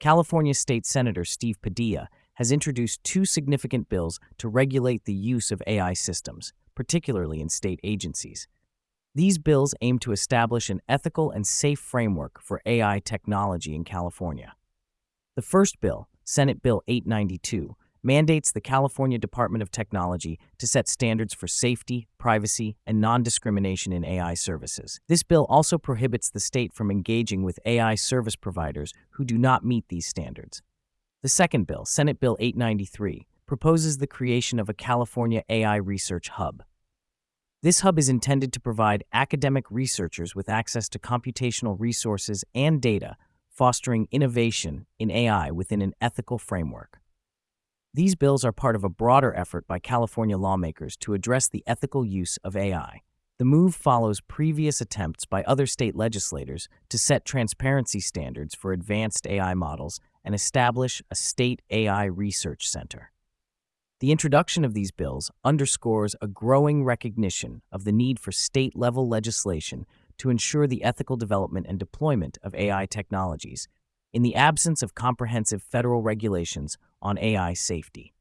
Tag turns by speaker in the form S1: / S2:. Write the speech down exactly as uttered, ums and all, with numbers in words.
S1: California State Senator Steve Padilla has introduced two significant bills to regulate the use of A I systems, particularly in state agencies. These bills aim to establish an ethical and safe framework for A I technology in California. The first bill, Senate Bill eight ninety-two, mandates the California Department of Technology to set standards for safety, privacy, and non-discrimination in A I services. This bill also prohibits the state from engaging with A I service providers who do not meet these standards. The second bill, Senate Bill eight ninety-three, proposes the creation of a California A I Research Hub. This hub is intended to provide academic researchers with access to computational resources and data, fostering innovation in A I within an ethical framework. These bills are part of a broader effort by California lawmakers to address the ethical use of A I. The move follows previous attempts by other state legislators to set transparency standards for advanced A I models and establish a state A I research center. The introduction of these bills underscores a growing recognition of the need for state-level legislation to ensure the ethical development and deployment of A I technologies, in the absence of comprehensive federal regulations on A I safety.